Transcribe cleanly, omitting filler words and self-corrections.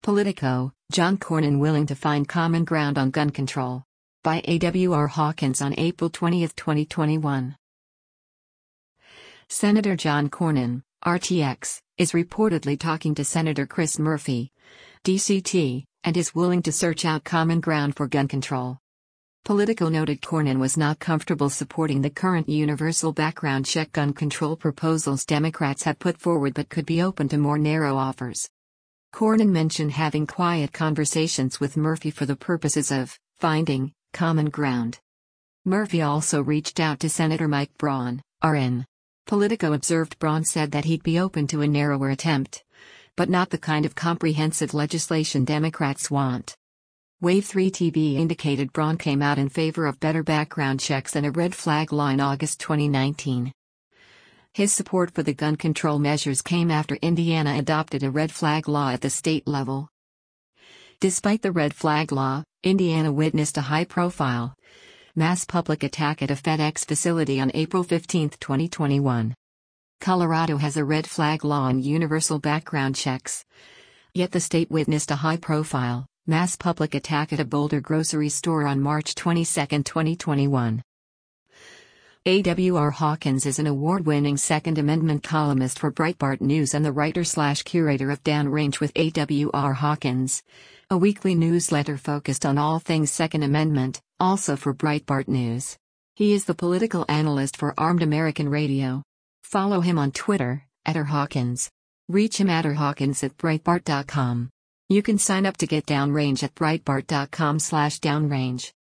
Politico, John Cornyn willing to find common ground on gun control. By A.W.R. Hawkins on April 20, 2021. Senator John Cornyn, RTX, is reportedly talking to Senator Chris Murphy, DCT, and is willing to search out common ground for gun control. Politico noted Cornyn was not comfortable supporting the current universal background check gun control proposals Democrats have put forward but could be open to more narrow offers. Cornyn mentioned having quiet conversations with Murphy for the purposes of finding common ground. Murphy also reached out to Senator Mike Braun, RN. Politico observed Braun said that he'd be open to a narrower attempt, but not the kind of comprehensive legislation Democrats want. Wave 3 TV indicated Braun came out in favor of better background checks and a red flag law in August 2019. His support for the gun control measures came after Indiana adopted a red flag law at the state level. Despite the red flag law, Indiana witnessed a high-profile, mass public attack at a FedEx facility on April 15, 2021. Colorado has a red flag law on universal background checks. Yet the state witnessed a high-profile, mass public attack at a Boulder grocery store on March 22, 2021. A.W.R. Hawkins is an award-winning Second Amendment columnist for Breitbart News and the writer/curator of Downrange with A.W.R. Hawkins, a weekly newsletter focused on all things Second Amendment, also for Breitbart News. He is the political analyst for Armed American Radio. Follow him on Twitter, @rhawkins. Reach him @rhawkins@breitbart.com. You can sign up to get Downrange at breitbart.com/downrange.